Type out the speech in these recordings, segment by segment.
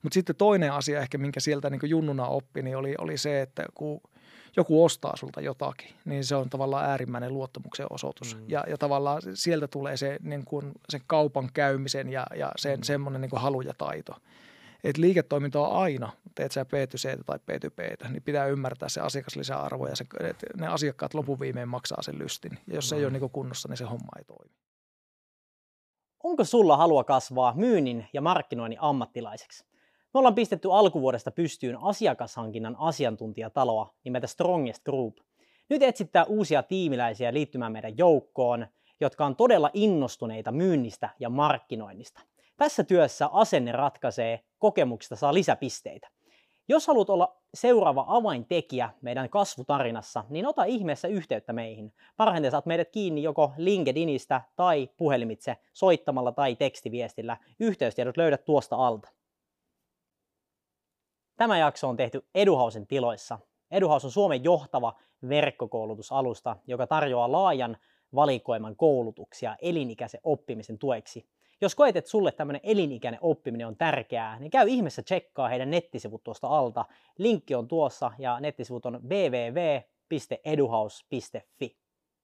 Mutta sitten toinen asia ehkä, minkä sieltä niin kuin junnuna oppi, niin oli se, että kun joku ostaa sulta jotakin, niin se on tavallaan äärimmäinen luottamuksen osoitus. Ja tavallaan sieltä tulee se niin kuin sen kaupan käymisen ja sen semmoinen niin kuin halu ja taito. Että liiketoiminta on aina, teet sä B2C tai B2B:tä, niin pitää ymmärtää se asiakaslisäarvo ja että ne asiakkaat lopun viimein maksaa sen lystin. Ja jos se ei ole niin kuin kunnossa, niin se homma ei toimi. Onko sulla halua kasvaa myynnin ja markkinoinnin ammattilaiseksi? Me ollaan pistetty alkuvuodesta pystyyn asiakashankinnan asiantuntijataloa nimeltä Strongest Group. Nyt etsittää uusia tiimiläisiä liittymään meidän joukkoon, jotka on todella innostuneita myynnistä ja markkinoinnista. Tässä työssä asenne ratkaisee, kokemuksesta saa lisäpisteitä. Jos haluat olla seuraava avaintekijä meidän kasvutarinassa, niin ota ihmeessä yhteyttä meihin. Parhaiten saat meidät kiinni joko LinkedInistä tai puhelimitse soittamalla tai tekstiviestillä. Yhteystiedot löydät tuosta alta. Tämä jakso on tehty Eduhausen tiloissa. Eduhaus on Suomen johtava verkkokoulutusalusta, joka tarjoaa laajan valikoiman koulutuksia elinikäisen oppimisen tueksi. Jos koet, että sulle tämmöinen elinikäinen oppiminen on tärkeää, niin käy ihmeessä tsekkaa heidän nettisivut tuosta alta. Linkki on tuossa ja nettisivut on www.eduhaus.fi.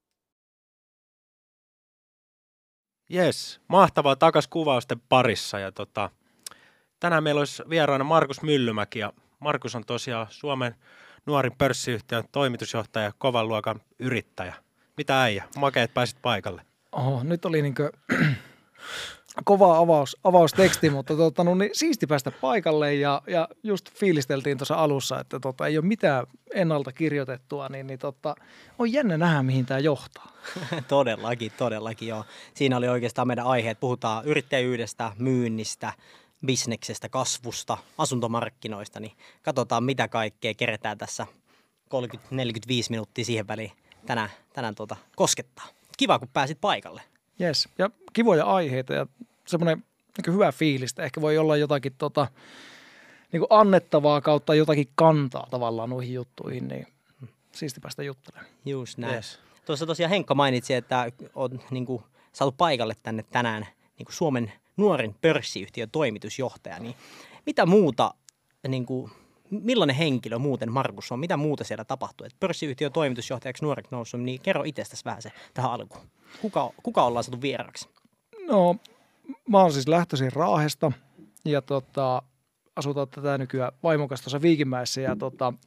Jes, mahtavaa takas kuvausten parissa. Ja tänään meillä olisi vieraana Markus Myllymäki. Ja Markus on tosiaan Suomen nuorin pörssiyhtiön toimitusjohtaja ja kovan luokan yrittäjä. Mitä äijä? Makeet pääsit paikalle. Oho, nyt oli niinkö kova avausteksti, mutta niin siisti päästä paikalle ja just fiilisteltiin tuossa alussa, että ei ole mitään ennalta kirjoitettua, niin on jännä nähdä, mihin tämä johtaa. Todellakin joo. Siinä oli oikeastaan meidän aiheet. Puhutaan yrittäjyydestä, myynnistä, bisneksestä, kasvusta, asuntomarkkinoista, niin katsotaan mitä kaikkea keretään tässä 30-45 minuuttia siihen väliin tänään koskettaa. Kiva, kun pääsit paikalle. Jes, ja kivoja aiheita ja semmoinen niin hyvä fiilistä. Ehkä voi olla jotakin niin annettavaa kautta jotakin kantaa tavallaan noihin juttuihin, niin siisti päästä juttelemaan. Just näin. Yes. Tuossa tosiaan Henkka mainitsi, että on niin kuin, saatu paikalle tänne tänään niin kuin Suomen nuorin pörssiyhtiön toimitusjohtaja. Niin mitä muuta, niin kuin, millainen henkilö muuten Markus on? Mitä muuta siellä tapahtuu? Et pörssiyhtiön toimitusjohtajaksi nuoreksi noussut, niin kerro itsestäsi vähän se tähän alkuun. Kuka ollaan saatu vieraksi? No, mä oon siis lähtöisin Raahesta ja asutaan tätä nykyään vaimokas tuossa Viikinmäessä ja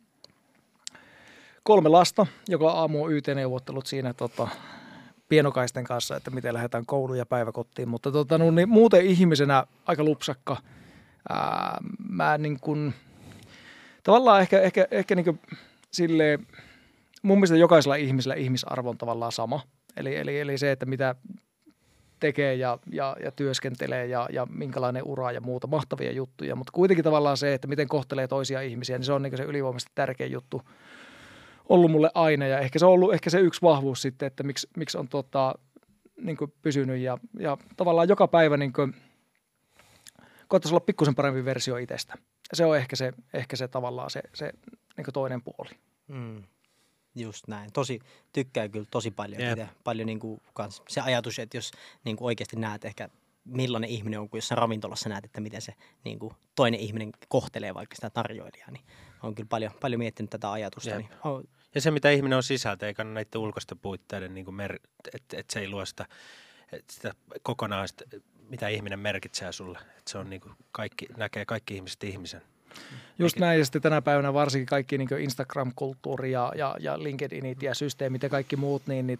3 lasta, joka aamu on YT-neuvottelut siinä pienokaisten kanssa, että miten lähdetään kouluun ja päiväkotiin, mutta niin muuten ihmisenä aika lupsakka. Mä niin kuin, tavallaan ehkä niin kuin silleen, mun mielestä jokaisella ihmisellä ihmisarvo on tavallaan sama. Eli se, että mitä tekee ja työskentelee ja minkälainen ura ja muuta, mahtavia juttuja, mutta kuitenkin tavallaan se, että miten kohtelee toisia ihmisiä, niin se on niin se ylivoimaisesti tärkein juttu ollut mulle aina ja ehkä se on ollut se yksi vahvuus sitten, että miksi on niin kuin pysynyt ja tavallaan joka päivä niin kuin koettaisi olla pikkusen parempi versio itsestä. Se on ehkä se tavallaan se niin kuin toinen puoli. Just näin. Tykkää kyllä tosi paljon. Paljon niin kuin kans se ajatus, että jos niin kuin oikeasti näet ehkä millainen ihminen on, kun jossain ravintolassa näet, että miten se niin kuin toinen ihminen kohtelee vaikka sitä tarjoilijaa, niin on kyllä paljon miettinyt tätä ajatusta. Niin, ja se, mitä ihminen on sisältä, eikä näiden ulkoisten puitteiden, niin että se ei luo sitä kokonaan, mitä ihminen merkitsee sulle. Että se on niin kuin näkee kaikki ihmiset ihmisen. Just näin, ja sitten tänä päivänä varsinkin kaikki niin Instagram-kulttuuri ja LinkedInit ja systeemit ja kaikki muut, niin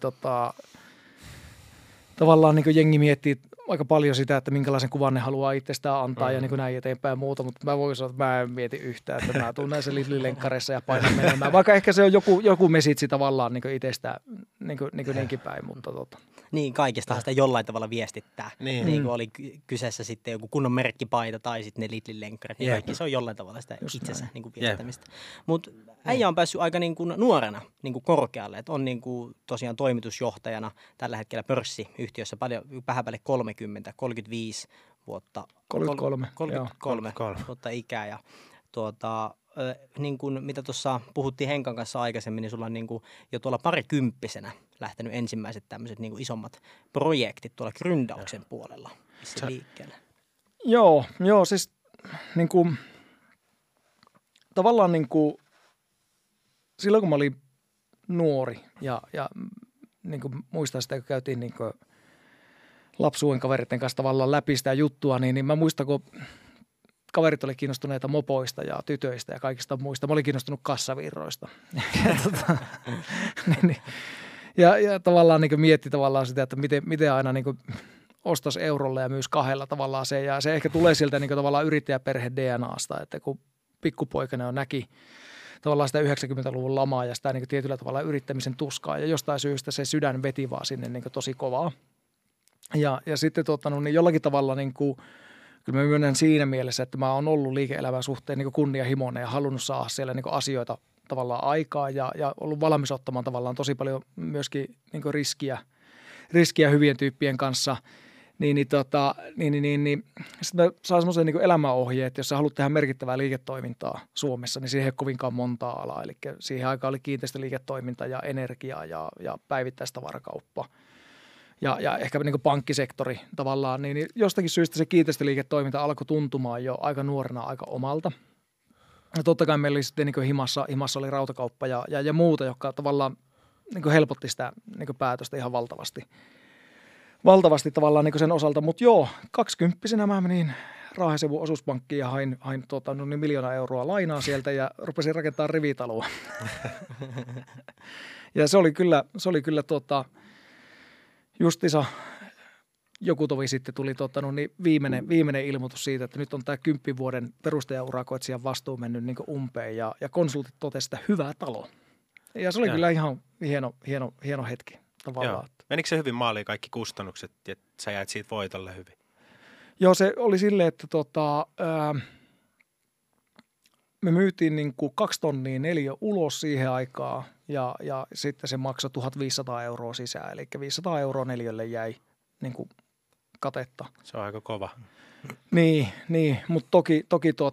tavallaan niin jengi miettii aika paljon sitä, että minkälaisen kuvan ne haluaa itsestään antaa ja niin näin eteenpäin muuta, mutta mä voin sanoa, että mä en mieti yhtään, että mä tuun näissä Lidl-lenkkareissa ja painan menemään, vaikka ehkä se on joku mesitsi tavallaan niin itsestään niinkin päin, mutta Niin, kaikestahan sitä jollain tavalla viestittää. Niin kuin oli kyseessä sitten joku kunnon merkkipaita tai sitten ne Lidl-lenkkarit, niin kaikki se on jollain tavalla sitä itsensä niin kuin viestittämistä. Mutta äijä on päässyt aika niin kuin nuorena niin kuin korkealle, että on niin kuin tosiaan toimitusjohtajana tällä hetkellä pörssiyhtiössä vähän päälle 35 vuotta. 33 vuotta ikää ja niin kuin mitä tuossa puhuttiin Henkan kanssa aikaisemmin, niin sulla on niin kuin jo tuolla parikymppisenä lähtenyt ensimmäiset tämmöiset niin kuin isommat projektit tuolla gründauksen puolella, missä liikkeellä. Joo, siis niin kuin, tavallaan niin kuin, silloin kun mä olin nuori ja niin kuin muistan sitä, kun käytiin niin kuin lapsuuden kaveritten kanssa tavallaan läpi sitä juttua, niin mä muistan, kun kaverit oli kiinnostuneita mopoista ja tytöistä ja kaikista muista. Mä olin kiinnostunut kassavirroista. ja tavallaan niin mietti tavallaan sitä, että miten aina niin ostaisi eurolla ja myös kahdella tavallaan se. Ja se ehkä tulee sieltä niin tavallaan yrittäjäperhe DNAsta, että kun pikkupoikana jo näki tavallaan sitä 90-luvun lamaa ja sitä niin tietyllä tavalla yrittämisen tuskaa. Ja jostain syystä se sydän veti vaan sinne niin tosi kovaa. Ja sitten niin jollakin tavalla niin kuin, kyllä mä myönnän siinä mielessä, että mä oon ollut liike-elämän suhteen niin kunnianhimoinen ja halunnut saada siellä niin riskiä tavallaan aikaa ja ollut valmis ottamaan tavallaan tosi paljon myöskin niin riskiä hyvien tyyppien kanssa. Sitten mä saan semmoisen niin elämänohjeen, että jos sä haluat tehdä merkittävää liiketoimintaa Suomessa, niin siihen ei ole kovinkaan montaa alaa. Eli siihen aikaan oli kiinteistöliiketoiminta ja energia ja päivittäistavarakauppa. Ja ehkä niin kuin pankkisektori tavallaan, niin jostakin syystä se kiinteistöliiketoiminta alkoi tuntumaan jo aika nuorena aika omalta. Ja totta kai meillä oli sitten niin kuin himassa oli rautakauppa ja muuta, joka tavallaan niin kuin helpotti sitä niin kuin päätöstä ihan valtavasti tavallaan niin kuin sen osalta. Mutta joo, 20-vuotiaana mä menin Raahen osuuspankkiin ja hain 1 miljoonaa euroa lainaa sieltä ja rupesin rakentamaan rivitaloa. Ja se oli kyllä justiinsa joku tovi sitten tuli viimeinen ilmoitus siitä, että nyt on tämä 10 vuoden perustajaurakoitsijan vastuu mennyt niin umpeen ja konsultit totesivat, että hyvä talo. Ja se oli kyllä ihan hieno hetki tavallaan. Menikö se hyvin maaliin kaikki kustannukset, että sä jäit siitä voitolle hyvin? Joo, se oli silleen, että me myytiin niin kuin 2 tonnia 4 ulos siihen aikaan ja sitten se maksoi 1 500 euroa sisään. Eli 500 euroa 4 jäi niin kuin katetta. Se on aika kova. Niin mutta toki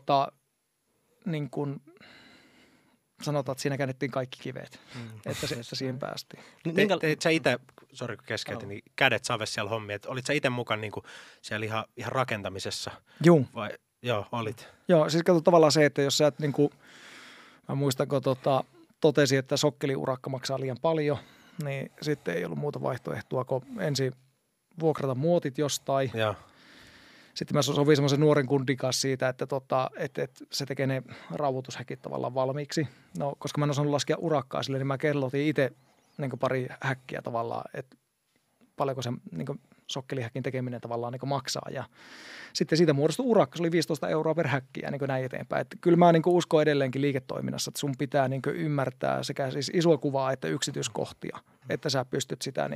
niin kuin sanotaan, että siinä käännettiin kaikki kivet, että siihen päästiin. Teit sä itse, sori kun keskeytin, niin kädet saves siellä hommia, että olit sä itse mukaan niin kuin siellä ihan rakentamisessa? Joo. Vai? Joo, olit. Joo, siis kato tavallaan se, että jos sä et niin kuin, mä muistan, kun totesin, että sokkeliurakka maksaa liian paljon, niin sitten ei ollut muuta vaihtoehtoa, kun ensin vuokrata muotit jostain. Ja. Sitten mä sovin semmoisen nuoren kundin kanssa siitä, että se tekee ne rauhoitushäkit tavallaan valmiiksi. No, koska mä en osannut laskea urakkaa sille, niin mä kellotin itse niin pari häkkiä tavallaan, että paljonko se niin sokkelihäkin tekeminen tavallaan niin maksaa. Ja sitten siitä muodostui urakka, se oli 15 euroa per häkki ja niin näin eteenpäin. Että kyllä mä niin uskon edelleenkin liiketoiminnassa, että sun pitää niin ymmärtää sekä siis isoa kuvaa että yksityiskohtia, että sä pystyt sitä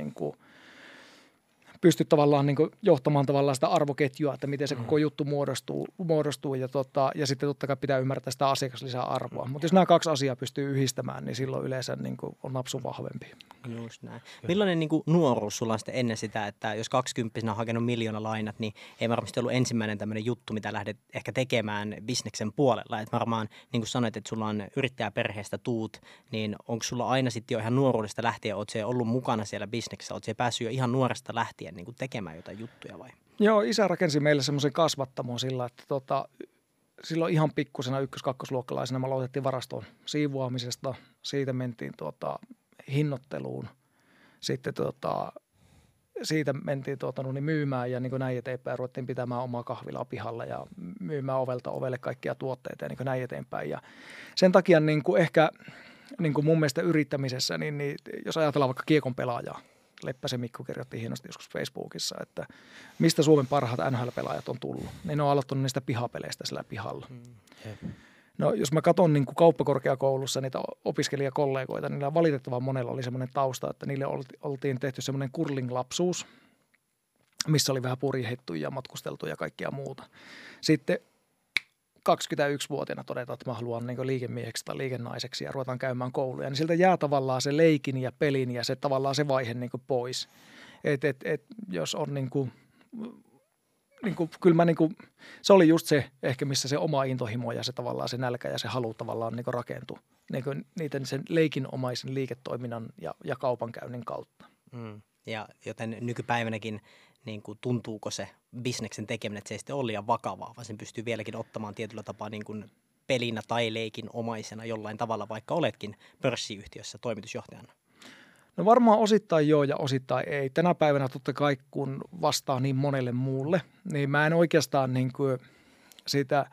pystyt tavallaan niin johtamaan tavallaan sitä arvoketjua, että miten se koko juttu muodostuu ja sitten totta kai pitää ymmärtää sitä asiakaslisäarvoa. Mutta jos nämä 2 asiaa pystyy yhdistämään, niin silloin yleensä niin on napsu vahvempi. Just näin. Millainen niin kuin nuoruus sulla on sitten ennen sitä, että jos 20-vuotiaana on hakenut 1 000 000 lainat, niin ei varmasti ollut ensimmäinen tämmöinen juttu, mitä lähdet ehkä tekemään bisneksen puolella. Et varmaan, niin kuin sanoit, että sulla on yrittäjäperheestä tuut, niin onko sulla aina sitten jo ihan nuoruudesta lähtien, oot se ollut mukana siellä bisneksessä, oot se päässyt jo ihan nuoresta lähtien niin kuin tekemään jotain juttuja vai? Joo, isä rakensi meille semmoisen kasvattamon sillä, että silloin ihan pikkusena 1-2-luokkalaisena me aloitettiin varaston siivoamisesta, siitä mentiin hinnoitteluun, sitten siitä mentiin myymään ja niin näin eteenpäin, ruvettiin pitämään omaa kahvilaa pihalla ja myymään ovelta ovelle kaikkia tuotteita ja niin näin eteenpäin. Ja sen takia niin kuin ehkä niin kuin mun mielestä yrittämisessä, niin jos ajatellaan vaikka kiekon pelaajaa, Leppäsen Mikko kirjoitti hienosti joskus Facebookissa, että mistä Suomen parhaat NHL-pelaajat on tullut. Niin ne on aloittanut niistä pihapeleistä sillä pihalla. No jos mä katson niin kuin kauppakorkeakoulussa niitä opiskelijakollegoita, niin niillä valitettavan monella oli semmoinen tausta, että niille oltiin tehty semmoinen curling-lapsuus, missä oli vähän purjehdittu ja matkusteltu ja kaikkia muuta. Sitten 21-vuotiaana todetaan, että mä haluan niin liikemieheksi tai liikennaiseksi ja ruvetaan käymään kouluja, niin siltä jää tavallaan se leikin ja pelin ja se tavallaan se vaihe niin pois. Jos on kyllä mä se oli just se ehkä, missä se oma intohimo ja se tavallaan se nälkä ja se halu tavallaan rakentui niiden sen leikinomaisen liiketoiminnan ja kaupankäynnin kautta. Ja joten nykypäivänäkin niin kuin, tuntuuko se bisneksen tekeminen, että se ei sitten ole liian vakavaa, vaan sen pystyy vieläkin ottamaan tietyllä tapaa niin kuin pelinä tai leikin omaisena jollain tavalla, vaikka oletkin pörssiyhtiössä toimitusjohtajana? No varmaan osittain joo ja osittain ei. Tänä päivänä totta kai, kun vastaa niin monelle muulle, niin mä en oikeastaan niin kuin siitä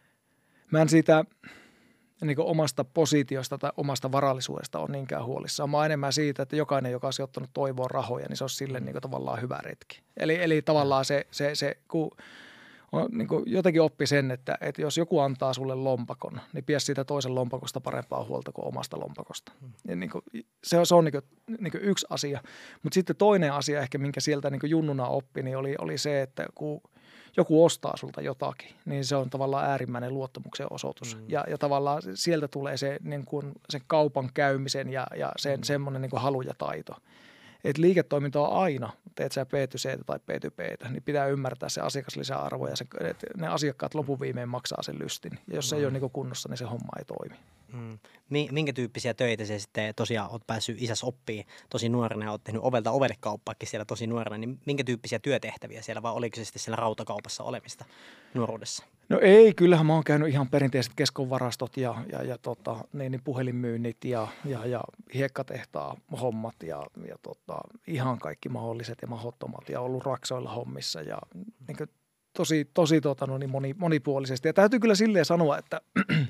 niin kuin omasta positiosta tai omasta varallisuudesta on niinkään huolissaan. Mä oon enemmän siitä, että jokainen, joka on sijoittanut toivoon rahoja, niin se on sille niin kuin tavallaan hyvä retki. Eli tavallaan se kun on, niin kuin jotenkin oppi sen, että jos joku antaa sulle lompakon, niin pidä siitä toisen lompakosta parempaa huolta kuin omasta lompakosta. Ja niin kuin, se on niin kuin yksi asia. Mutta sitten toinen asia ehkä, minkä sieltä niin kuin junnuna oppi, niin oli se, että kun joku ostaa sulta jotakin, niin se on tavallaan äärimmäinen luottamuksen osoitus. Ja tavallaan sieltä tulee se, niin kuin, sen kaupan käymisen ja sen semmoinen niin kuin halu ja taito. Että liiketoiminta on aina, teet sä B2C tai B2B:tä, niin pitää ymmärtää se asiakaslisäarvo ja että ne asiakkaat lopun viimein maksaa sen lystin. Ja jos se ei ole niin kunnossa, niin se homma ei toimi. Minkä tyyppisiä töitä se sitten tosiaan olet päässyt isäs oppii tosi nuorena ja olet tehnyt ovelta ovelle kauppaakin siellä tosi nuorena, niin minkä tyyppisiä työtehtäviä siellä vai oliko se sitten siellä rautakaupassa olemista nuoruudessa? No ei, kyllähän mä oon käynyt ihan perinteiset keskonvarastot ja puhelinmyynnit ja hiekkatehtaa hommat ja ihan kaikki mahdolliset ja mahdottomat ja ollut raksoilla hommissa ja niin kuin tosi monipuolisesti. Ja täytyy kyllä silleen sanoa, että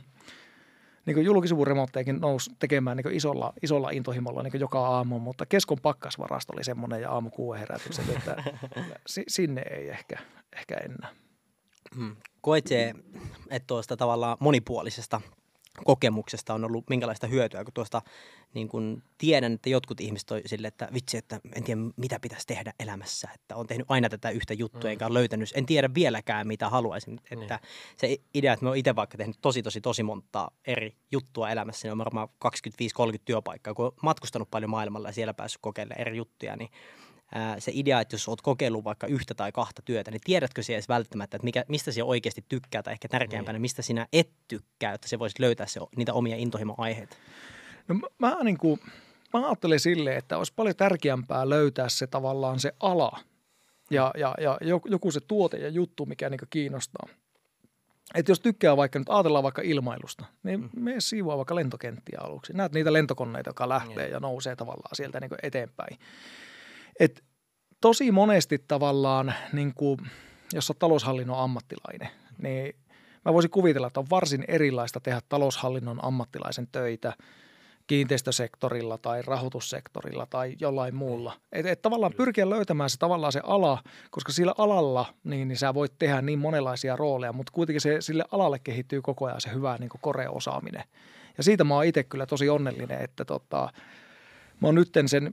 niin julkisivuremonttejakin nousi tekemään niin isolla intohimolla niin joka aamu, mutta keskon pakkasvarasto oli semmoinen ja aamu 6 herätykset, että sinne ei ehkä enää. Koet se, että tuosta tavallaan monipuolisesta kokemuksesta on ollut minkälaista hyötyä, kun tuosta niin kun tiedän, että jotkut ihmiset toi sille, että vitsi, että en tiedä mitä pitäisi tehdä elämässä, että on tehnyt aina tätä yhtä juttua, enkä ole löytänyt, en tiedä vieläkään mitä haluaisin, että se idea, että mä oon itse vaikka tehnyt tosi montaa eri juttua elämässä, niin on varmaan 25-30 työpaikkaa, kun oon matkustanut paljon maailmalla ja siellä päässyt kokeilemaan eri juttuja, niin se idea, että jos olet kokeillut vaikka 1 tai 2 työtä, niin tiedätkö siellä edes välttämättä, että mistä sinä oikeasti tykkää tai ehkä tärkeämpänä, mistä sinä et tykkää, että se voisit löytää niitä omia intohimo-aiheita? No mä ajattelen silleen, että olisi paljon tärkeämpää löytää se tavallaan se ala ja joku se tuote ja juttu, mikä niin kiinnostaa. Että jos tykkää vaikka, nyt ajatellaan vaikka ilmailusta, niin mene siivoa vaikka lentokenttiä aluksi. Näet niitä lentokoneita, jotka lähtee ja nousee tavallaan sieltä niin eteenpäin. Et tosi monesti tavallaan, niin kuin, jos olet taloushallinnon ammattilainen, niin mä voisin kuvitella, että on varsin erilaista tehdä taloushallinnon ammattilaisen töitä kiinteistösektorilla tai rahoitussektorilla tai jollain muulla. Et tavallaan pyrkiä löytämään se tavallaan se ala, koska sillä alalla niin sä voit tehdä niin monenlaisia rooleja, mutta kuitenkin sille alalle kehittyy koko ajan se hyvä niin kuin korea-osaaminen. Ja siitä mä oon itse kyllä tosi onnellinen, että mä oon nytten sen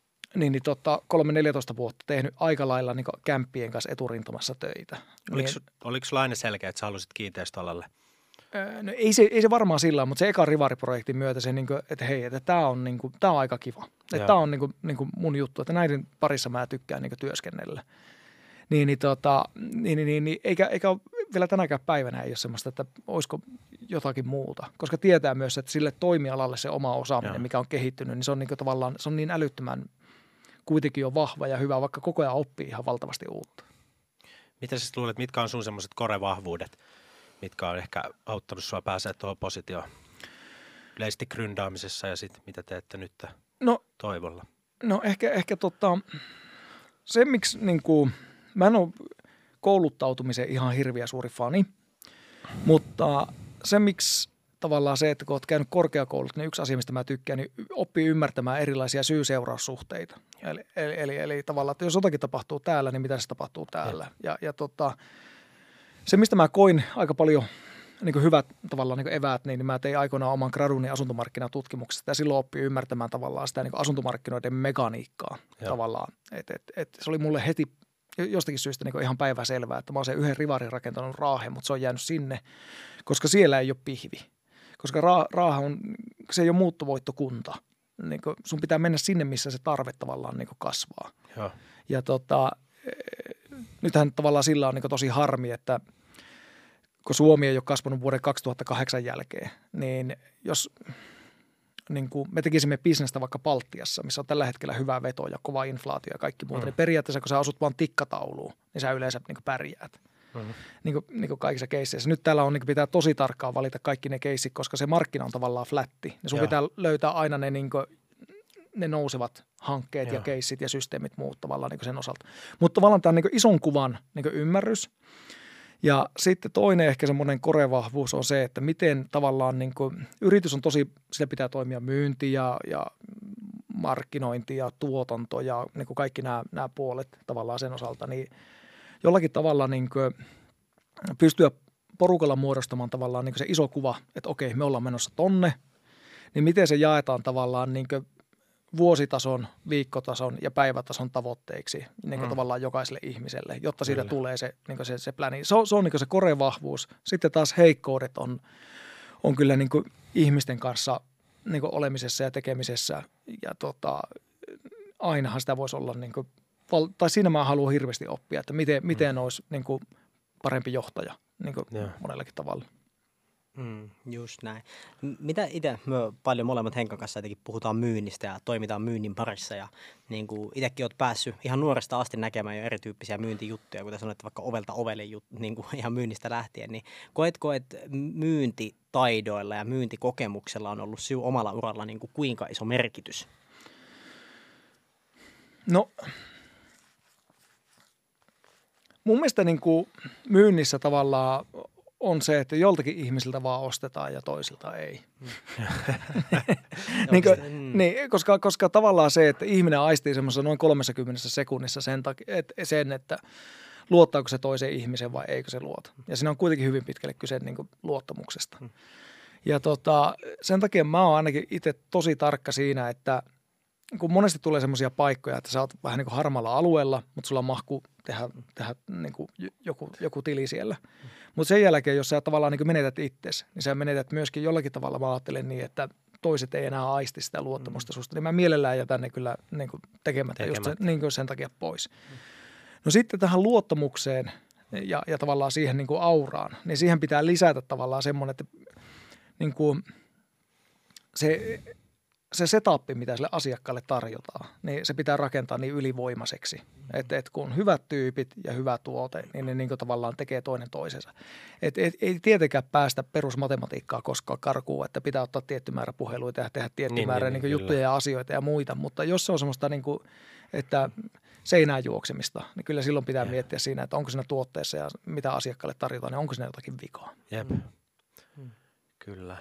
3-14 vuotta tehnyt aika lailla niin kämppien kanssa eturintamassa töitä. Oliko sulla aina selkeä, että sä halusit kiinteistöalalle? No ei se varmaan sillä, mutta se eka Rivari-projektin myötä se, että hei, että tämä on aika kiva. Että tämä on mun juttu, että näiden parissa mä tykkään työskennellä. Eikä vielä tänäkään päivänä ei ole semmoista, että olisiko jotakin muuta. Koska tietää myös, että sille toimialalle se oma osaaminen, mikä on kehittynyt, niin se on tavallaan se on niin älyttömän kuitenkin on vahva ja hyvä, vaikka koko ajan oppii ihan valtavasti uutta. Mitä sä luulet, mitkä on sun semmoiset core-vahvuudet, mitkä on ehkä auttanut sua pääsee tuohon positioon yleisesti gründaamisessa ja sitten mitä teette nyt Toivolla? No ehkä se, miksi mä en ole kouluttautumisen ihan hirviä suuri fani, mutta se, miksi tavallaan se, että kun olet käynyt korkeakoulut, niin yksi asia, mistä mä tykkään, niin oppii ymmärtämään erilaisia syy-seuraussuhteita. Eli tavallaan, että jos jotakin tapahtuu täällä, niin mitä se tapahtuu täällä. Ja se, mistä mä koin aika paljon niin hyvät tavallaan niin eväät, niin mä tein aikoinaan oman graduni asuntomarkkinatutkimuksesta ja silloin oppii ymmärtämään tavallaan sitä niin asuntomarkkinoiden mekaniikkaa tavallaan. Se oli mulle heti jostakin syystä niin ihan päivänselvää, että mä oon sen yhden rivarin rakentanut Raaheen, mutta se on jäänyt sinne, koska siellä ei ole pihvi. Koska Raahe se ei ole muuttovoittokunta. Niin sun pitää mennä sinne, missä se tarve tavallaan niin kasvaa. Ja nythän tavallaan sillä on niin tosi harmi, että kun Suomi ei ole kasvanut vuoden 2008 jälkeen, niin jos niin kuin me tekisimme bisnestä vaikka Baltiassa, missä on tällä hetkellä hyvä veto ja kova inflaatio ja kaikki muuta, niin periaatteessa kun sä asut vaan tikkatauluun, niin sä yleensä niin kuin pärjäät. Niin kuin kaikissa keisseissä. Nyt täällä on, niin pitää tosi tarkkaan valita kaikki ne keissit, koska se markkina on tavallaan flätti. Ja sun pitää löytää aina ne, niin kuin, ne nousevat hankkeet ja keissit ja systeemit muut tavallaan niin sen osalta. Mutta tavallaan tämä niin ison kuvan niin ymmärrys. Ja sitten toinen ehkä semmoinen korevahvuus on se, että miten tavallaan niin kuin, yritys on tosi, sillä pitää toimia myynti ja markkinointi ja tuotanto ja niin kuin kaikki nämä puolet tavallaan sen osalta, niin jollakin tavalla niin kuin pystyä porukalla muodostamaan tavallaan niin kuin se iso kuva, että okei, me ollaan menossa tonne, niin miten se jaetaan tavallaan niin kuin vuositason, viikkotason ja päivätason tavoitteiksi niin kuin tavallaan jokaiselle ihmiselle, jotta siitä tulee se, niin kuin se pläni. Se on niin kuin se korevahvuus. Sitten taas heikkoudet on kyllä niin kuin ihmisten kanssa niin kuin olemisessa ja tekemisessä ja ainahan sitä voisi olla niin kuin, tai siinä mä haluan hirveästi oppia, että miten olisi niin kuin parempi johtaja niin kuin monellakin tavalla. Just näin. Mitä itse, me paljon molemmat Henkan kanssa jotenkin puhutaan myynnistä ja toimitaan myynnin parissa ja niin kuin itsekin olet päässyt ihan nuoresta asti näkemään jo erityyppisiä myyntijuttuja, kuten sanoit, vaikka ovelta ovelle niin kuin ihan myynnistä lähtien, niin koetko, että myyntitaidoilla ja myyntikokemuksella on ollut sinun omalla uralla niin kuin kuinka iso merkitys? No, mun mielestä niin kuin myynnissä tavallaan on se, että joltakin ihmisiltä vaan ostetaan ja toisilta ei. Koska tavallaan se, että ihminen aistii semmoisessa noin 30 sekunnissa sen, että luottaako se toiseen ihmiseen vai eikö se luota. Ja siinä on kuitenkin hyvin pitkälle kyse niin kuin luottamuksesta. Ja sen takia mä oon ainakin itse tosi tarkka siinä, että kun monesti tulee semmoisia paikkoja, että sä oot vähän niin kuin harmaalla alueella, mutta sulla on mahku tehdä niin kuin joku tili siellä. Mutta sen jälkeen, jos sä tavallaan niin kuin menetät itsesi, niin sä menetät myöskin jollakin tavalla, mä ajattelen niin, että toiset ei enää aisti sitä luottamusta susta. Niin mä mielellään jätän ne kyllä niin kuin tekemättä just niin kuin sen takia pois. No sitten tähän luottamukseen ja tavallaan siihen niin kuin auraan, niin siihen pitää lisätä tavallaan semmoinen, että niin kuin se setup, mitä sille asiakkaalle tarjotaan, niin se pitää rakentaa niin ylivoimaiseksi. Että kun on hyvät tyypit ja hyvä tuote, niin ne niin kuin tavallaan tekee toinen toisensa. Ei tietenkään päästä perusmatematiikkaa koskaan karkuun, että pitää ottaa tietty määrä puheluita ja tehdä tietty määrä niin juttuja ja asioita ja muita. Mutta jos se on semmoista, niin kuin, että seinään juoksemista, niin kyllä silloin pitää miettiä siinä, että onko siinä tuotteessa ja mitä asiakkaalle tarjotaan, niin onko siinä jotakin vikaa. Jep. Kyllä.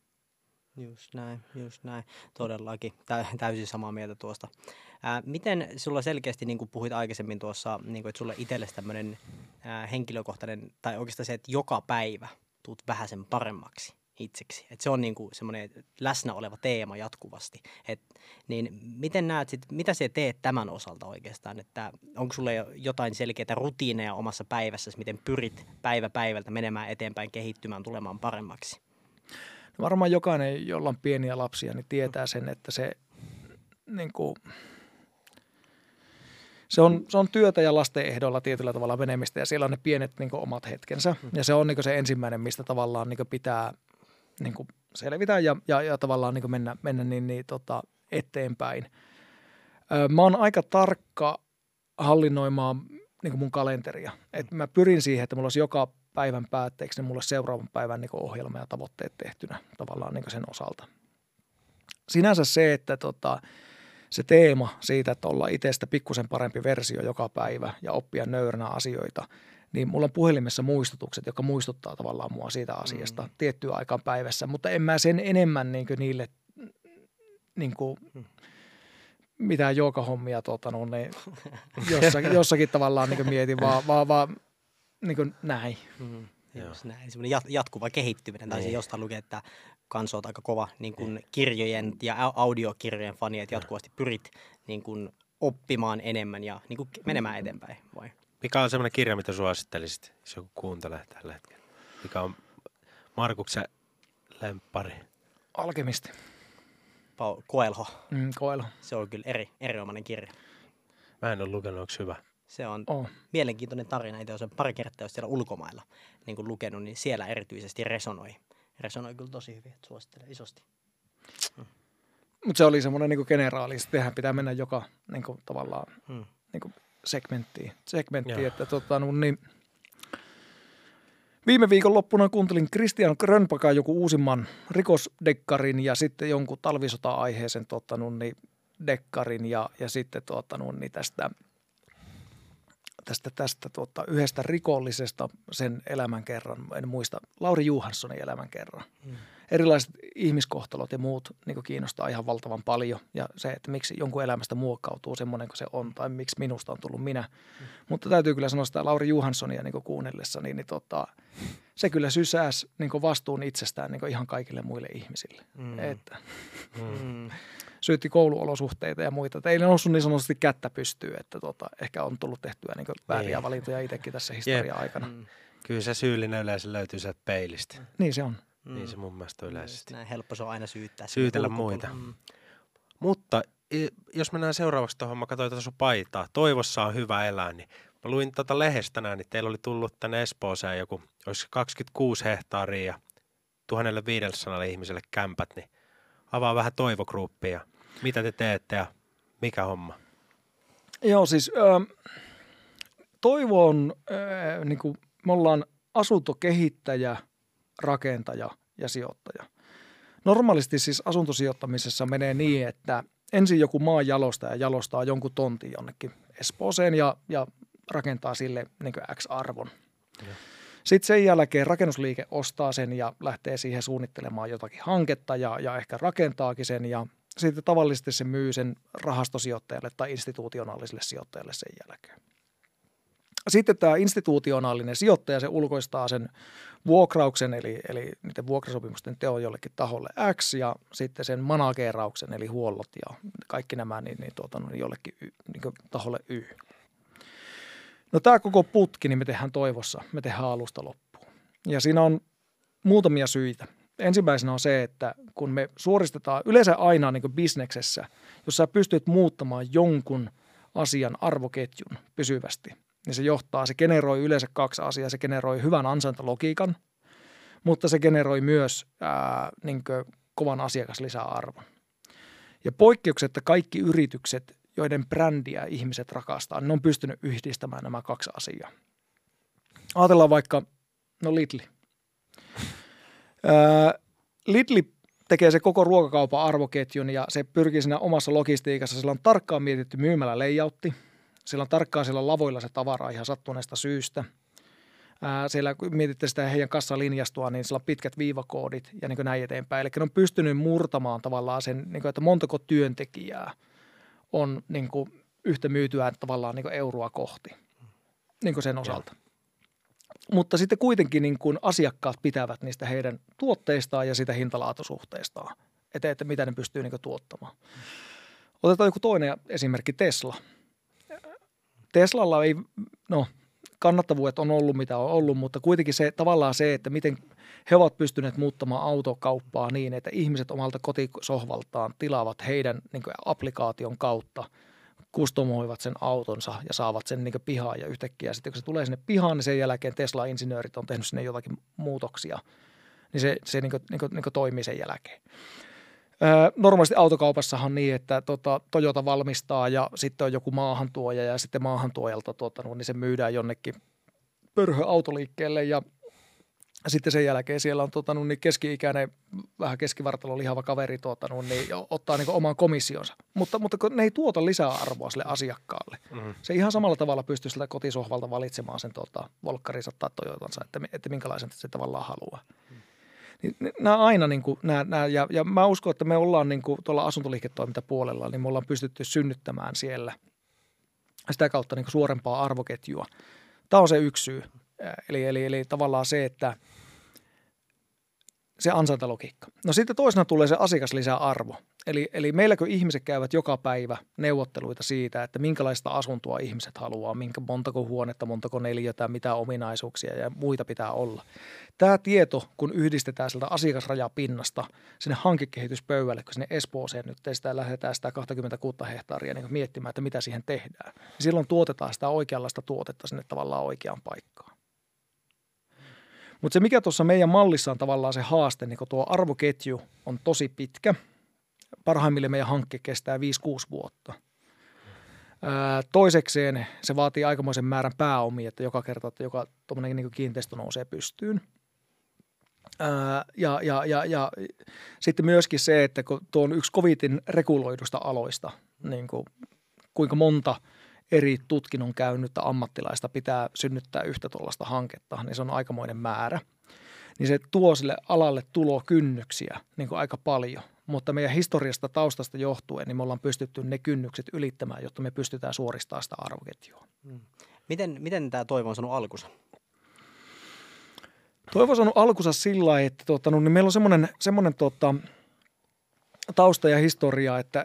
Just näin. Todellakin. Täysin samaa mieltä tuosta. Miten sulla selkeästi, niin kuin puhuit aikaisemmin tuossa, niin kuin, että sulla itsellesi tämmöinen henkilökohtainen, tai oikeastaan se, että joka päivä tuut vähäsen paremmaksi itseksi. Että se on niin kuin semmoinen läsnä oleva teema jatkuvasti. Niin miten näet sit, mitä sä teet tämän osalta oikeastaan? Että onko sulla jotain selkeitä rutiineja omassa päivässäsi, miten pyrit päivä päivältä menemään eteenpäin, kehittymään, tulemaan paremmaksi? Varmaan jokainen, jolla on pieniä lapsia, niin tietää sen, että se, niin kuin, se on työtä ja lasten ehdoilla tietyllä tavalla menemistä ja siellä on ne pienet niin kuin, omat hetkensä. Ja se on niin kuin, se ensimmäinen, mistä tavallaan niin kuin, pitää niin kuin, selvitä ja tavallaan niin kuin, mennä eteenpäin. Mä oon aika tarkka hallinnoimaan niin kuin mun kalenteria. Et mä pyrin siihen, että mulla olisi joka päivän päätteeksi, niin mulla olisi seuraavan päivän niin kuin ohjelma ja tavoitteet tehtynä tavallaan niin kuin sen osalta. Sinänsä se, että se teema siitä, että olla itsestä pikkusen parempi versio joka päivä ja oppia nöyränä asioita, niin mulla on puhelimessa muistutukset, jotka muistuttaa tavallaan mua siitä asiasta tiettyä aikaan päivässä, mutta en mä sen enemmän niin kuin niille niin kuin mitään joogahommia niin jossakin tavallaan niin kuin mietin, vaan niin kuin näin. Just näin. Semmoinen jatkuva kehittyminen. Taisin jostain lukea, että kansa on aika kova niin kuin kirjojen ja audiokirjojen fani, että jatkuvasti pyrit niin kuin oppimaan enemmän ja niin kuin menemään eteenpäin. Vai? Mikä on semmoinen kirja, mitä suosittelisit, jos joku kuuntelee tällä hetkellä? Mikä on Markuksen lemppari? Alkemisti. Coelho. Coelho. Se on kyllä erinomainen kirja. Mä en ole lukenut, onko hyvä? Se on mielenkiintoinen tarina. Itse olen pari kertaa, jos siellä ulkomailla niin kuin lukenut, niin siellä erityisesti resonoi kyllä tosi hyvin, että suosittelen isosti. Mutta se oli semmoinen niin generaali. Sittenhän pitää mennä joka niin kuin, tavallaan niin kuin segmenttiin. Että niin, viime viikon loppuna kuuntelin Christian Grönbakan joku uusimman rikosdekkarin ja sitten jonkun talvisota-aiheisen niin, dekkarin ja sitten niin tästä yhdestä rikollisesta sen elämänkerran, en muista, Lauri Johanssonin elämänkerran. Erilaiset ihmiskohtalot ja muut niin kiinnostaa ihan valtavan paljon ja se, että miksi jonkun elämästä muokkautuu semmoinen kuin se on tai miksi minusta on tullut minä. Mutta täytyy kyllä sanoa sitä Lauri Johanssonia niin kuunnellessa, niin se kyllä sysäsi niin vastuun itsestään niin ihan kaikille muille ihmisille. Että syytti kouluolosuhteita ja muita. Että ei noussut niin sanotusti kättä pystyyn, että ehkä on tullut tehtyä niin vääriä valintoja itsekin tässä historian aikana. Kyllä se syyllinen yleensä löytyy sieltä peilistä. Niin se on. Niin se mun mielestä on yleisesti. Näin helppo se on aina syytellä muita. Mutta jos mennään seuraavaksi tuohon, mä katsoin tuota sun paitaa. Toivossa on hyvä elää, niin mä luin tuota lehdestä tänään, niin teillä oli tullut tänne Espooseen joku, olisi 26 hehtaaria ja 1500 ihmiselle kämpät, niin avaa vähän Toivo-gruppia. Mitä te teette ja mikä homma? Joo, siis Toivo on, niin kuin, me ollaan asuntokehittäjä, rakentaja ja sijoittaja. Normaalisti siis asuntosijoittamisessa menee niin, että ensin joku maanjalostaja jalostaa jonkun tontin jonnekin Espooseen ja rakentaa sille niin kuin X-arvon. Ja. Sitten sen jälkeen rakennusliike ostaa sen ja lähtee siihen suunnittelemaan jotakin hanketta ja ehkä rakentaakin sen ja sitten tavallisesti se myy sen rahastosijoittajalle tai institutionaaliselle sijoittajalle sen jälkeen. Sitten tämä institutionaalinen sijoittaja, se ulkoistaa sen vuokrauksen, eli niiden vuokrasopimusten teon jollekin taholle X, ja sitten sen manageerauksen, eli huollot ja kaikki nämä jollekin niin taholle Y. No tämä koko putki, niin me tehdään Toivossa, me tehdään alusta loppuun. Ja siinä on muutamia syitä. Ensimmäisenä on se, että kun me suoristetaan yleensä aina niin kuin bisneksessä, jos sä pystyt muuttamaan jonkun asian arvoketjun pysyvästi, niin se generoi yleensä kaksi asiaa. Se generoi hyvän ansaintalogiikan, mutta se generoi myös niin kuin kovan asiakaslisäarvon. Ja poikkeuksetta kaikki yritykset, joiden brändiä ihmiset rakastaa, niin ne on pystynyt yhdistämään nämä kaksi asiaa. Ajatellaan vaikka, Lidl. Lidl tekee se koko ruokakaupan arvoketjun ja se pyrkii siinä omassa logistiikassa. Sillä on tarkkaan mietitty myymälä layoutti. Sillä on tarkkaan siellä lavoilla se tavara ihan sattuneesta syystä. Siellä kun mietitte sitä heidän kassalinjastua, niin sillä on pitkät viivakoodit ja niin kuin näin eteenpäin. Eli ne on pystynyt murtamaan tavallaan sen, niin kuin, että montako työntekijää on niin kuin yhtä myytyä tavallaan niin kuin euroa kohti niin kuin sen osalta. Mutta sitten kuitenkin niin kuin asiakkaat pitävät niistä heidän tuotteistaan ja sitä hintalaatusuhteistaan, että mitä ne pystyy niin kuin tuottamaan. Otetaan joku toinen esimerkki, Tesla. Teslalla ei, kannattavuudet on ollut mitä on ollut, mutta kuitenkin tavallaan se, että miten he ovat pystyneet muuttamaan autokauppaa niin, että ihmiset omalta kotisohvaltaan tilaavat heidän niin kuin applikaation kautta, kustomoivat sen autonsa ja saavat sen niin kuin pihaan ja yhtäkkiä sitten kun se tulee sinne pihaan, niin sen jälkeen Tesla-insinöörit on tehnyt sinne jotakin muutoksia, niin se niin kuin toimii sen jälkeen. Normaalisti autokaupassahan on niin, että Toyota valmistaa ja sitten on joku maahantuoja ja sitten maahantuojalta niin se myydään jonnekin pörhöautoliikkeelle ja sitten sen jälkeen siellä on niin keski-ikäinen, vähän keskivartalon lihava kaveri niin ottaa niin oman komissionsa. Mutta kun ne ei tuota lisää arvoa sille asiakkaalle. Mm-hmm. Se ihan samalla tavalla pystyy siltä kotisohvalta valitsemaan sen volkkarinsa tai Toyotansa, että minkälaisen se tavallaan haluaa. Niin nämä aina, niin kuin, ja mä uskon, että me ollaan niin kuin tuolla asuntoliiketoimintapuolella, niin me ollaan pystytty synnyttämään siellä sitä kautta niin kuin suorempaa arvoketjua. Tämä on se yksi syy. Eli tavallaan se, että se ansaintalogiikka. No sitten toisena tulee se asiakaslisäarvo. Eli meilläkö ihmiset käyvät joka päivä neuvotteluita siitä, että minkälaista asuntoa ihmiset haluaa, montako huonetta, montako neliötä, mitä ominaisuuksia ja muita pitää olla. Tämä tieto, kun yhdistetään sieltä asiakasrajapinnasta sinne hankekehityspöydälle, kun sinne Espooseen nyt sitä lähdetään sitä 26 hehtaaria niin miettimään, että mitä siihen tehdään. Niin silloin tuotetaan sitä oikeanlaista tuotetta sinne tavallaan oikeaan paikkaan. Mutta se, mikä tuossa meidän mallissa on tavallaan se haaste, niin kun tuo arvoketju on tosi pitkä, Parhaimmillaan meidän hankke kestää 5-6 vuotta. Toisekseen se vaatii aikamoisen määrän pääomia, että joka kerta, että joka tuommoinen niin kiinteistö nousee pystyyn. Ja sitten myöskin se, että kun tuo on yksi koviten reguloidusta aloista, niin kuin kuinka monta eri tutkinnon käynyttä ammattilaista pitää synnyttää yhtä tuollaista hanketta, niin se on aikamoinen määrä. Niin se tuo sille alalle tulokynnyksiä niin kuin aika paljon, mutta meidän historiasta taustasta johtuen, niin me ollaan pystytty ne kynnykset ylittämään, jotta me pystytään suoristamaan sitä arvoketjua. Miten tämä Toivo on saanut alkunsa? Toivo on saanut alkunsa sillä lailla, että niin meillä on semmoinen tausta ja historia, että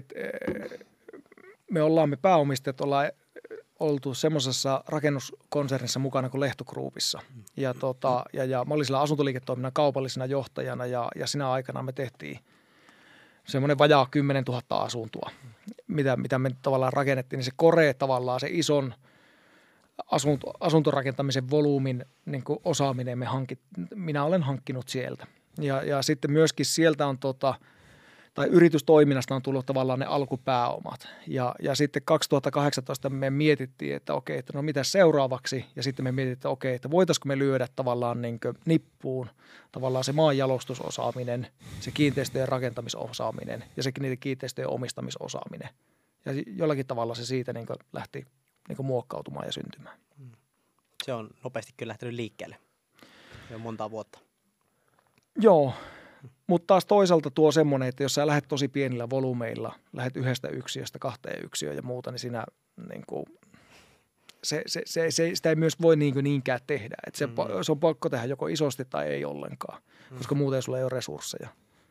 me pääomistajat ollaan oltu semmoisessa rakennuskonsernissa mukana kuin Lehto Groupissa. Ja mä olin sillä asuntoliiketoiminnan kaupallisena johtajana ja sinä aikana me tehtiin semmoinen vajaa 10 000 asuntoa, mitä me tavallaan rakennettiin. Niin se koree tavallaan se ison asuntorakentamisen volyymin niin kuin osaaminen minä olen hankkinut sieltä. Ja sitten myöskin sieltä on tai yritystoiminnasta on tullut tavallaan ne alkupääomat. Ja sitten 2018 me mietittiin, että okei, että no mitä seuraavaksi? Ja sitten me mietittiin, että okei, että voitaisiko me lyödä tavallaan niin kuin nippuun tavallaan se maanjalostusosaaminen, se kiinteistöjen rakentamisosaaminen ja se niiden kiinteistöjen omistamisosaaminen. Ja jollakin tavalla se siitä niin kuin lähti niin kuin muokkautumaan ja syntymään. Se on nopeasti kyllä lähtenyt liikkeelle jo monta vuotta. Joo, mutta taas toisaalta tuo semmoinen, että jos sä lähdet tosi pienillä volyymeilla, lähdet 1 yksiöstä 2 yksiöön ja muuta, niin siinä niin kuin, sitä ei myös voi niinkään tehdä. Että se on pakko tehdä joko isosti tai ei ollenkaan, koska muuten sulla ei ole resursseja.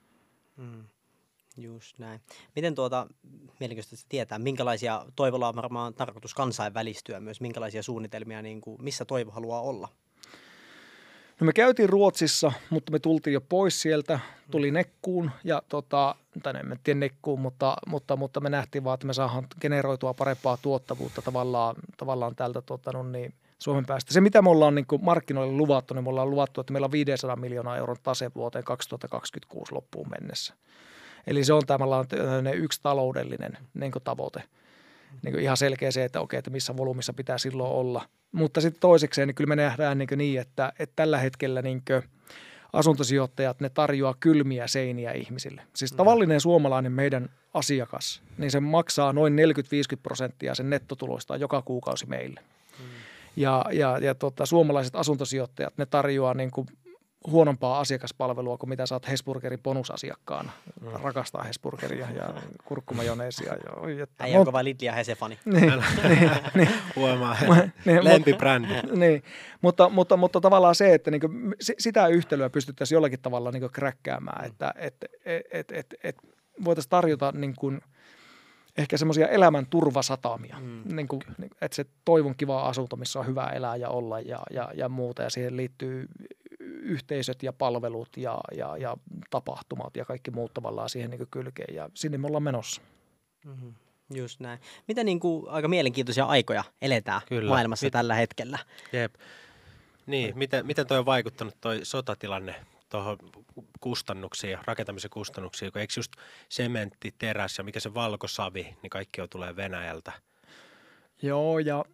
Just näin. Miten mielenkiintoista tietää, minkälaisia Toivolla on varmaan tarkoitus kansainvälistyä myös, minkälaisia suunnitelmia, niin kuin, missä Toivo haluaa olla? No me käytiin Ruotsissa, mutta me tultiin jo pois sieltä, tuli Nekkuun ja tai en tiedä Nekkuun, mutta me nähtiin vaan, että me saadaan generoitua parempaa tuottavuutta tavallaan täältä Suomen päästä. Se mitä me ollaan niin kuin markkinoille luvattu, niin me ollaan luvattu, että meillä on 500 miljoonaa euron tase vuoteen 2026 loppuun mennessä. Eli se on tavallaan yksi taloudellinen niin kuin tavoite. Niin kuin ihan selkeä se, että okei, että missä volyymissa pitää silloin olla. Mutta sitten toisekseen, niin kyllä me nähdään niin, että tällä hetkellä niin asuntosijoittajat, ne tarjoaa kylmiä seiniä ihmisille. Siis tavallinen suomalainen meidän asiakas, niin se maksaa noin 40-50% sen nettotuloista joka kuukausi meille. Ja suomalaiset asuntosijoittajat, ne tarjoaa niin kuin huonompaa asiakaspalvelua kuin mitä saat Hesburgerin bonusasiakkaana. Rakastaa Hesburgeria ja kurkkumajoneesia. Äijä on kova Lidl ja Hesefani. Niin. Huomaa, lempibrändi. Niin, mutta tavallaan se, että niinku, sitä yhtälöä pystyttäisiin jollakin tavalla niinku kräkkäämään, että voitaisiin tarjota niinku, ehkä semmoisia elämän turvasatamia, niinku, että se Toivon kiva asunto, missä on hyvä elää ja olla ja muuta, ja siihen liittyy yhteisöt ja palvelut ja tapahtumat ja kaikki muut tavallaan siihen niin kylkeen ja sinne me ollaan menossa. Just näin. Mitä niin kuin aika mielenkiintoisia aikoja eletään maailmassa tällä hetkellä? Jep. Niin, miten toi on vaikuttanut toi sotatilanne tuohon kustannuksiin ja rakentamisen kustannuksiin, kun eikö just sementti, teräs ja mikä se valkosavi, niin kaikki tulee Venäjältä? Joo ja